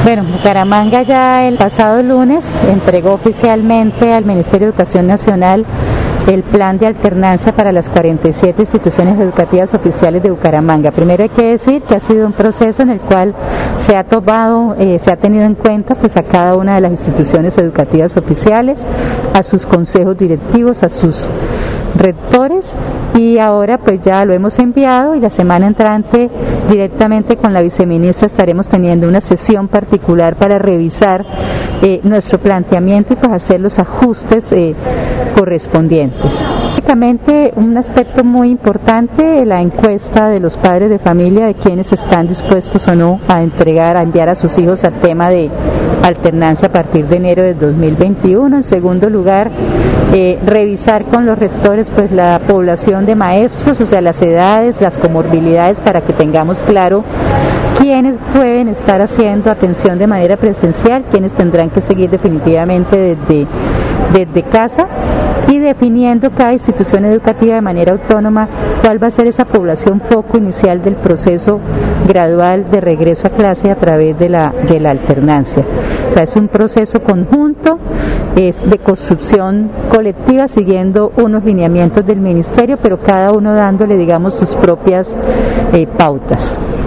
Bueno, Bucaramanga ya el pasado lunes entregó oficialmente al Ministerio de Educación Nacional el plan de alternancia para las 47 instituciones educativas oficiales de Bucaramanga. Primero hay que decir que ha sido un proceso en el cual se ha tenido en cuenta pues a cada una de las instituciones educativas oficiales, a sus consejos directivos, a sus rectores, y ahora pues ya lo hemos enviado, y la semana entrante directamente con la viceministra estaremos teniendo una sesión particular para revisar nuestro planteamiento y pues hacer los ajustes correspondientes. Básicamente un aspecto muy importante, la encuesta de los padres de familia de quienes están dispuestos o no a enviar a sus hijos al tema de alternancia a partir de enero de 2021. En segundo lugar, revisar con los rectores pues la población de maestros, o sea, las edades, las comorbilidades, para que tengamos claro quiénes pueden estar haciendo atención de manera presencial, quiénes tendrán que seguir definitivamente desde casa, y definiendo cada institución educativa de manera autónoma cuál va a ser esa población foco inicial del proceso gradual de regreso a clase a través de la alternancia. O sea, es un proceso conjunto, es de construcción colectiva siguiendo unos lineamientos del ministerio, pero cada uno dándole, digamos, sus propias pautas.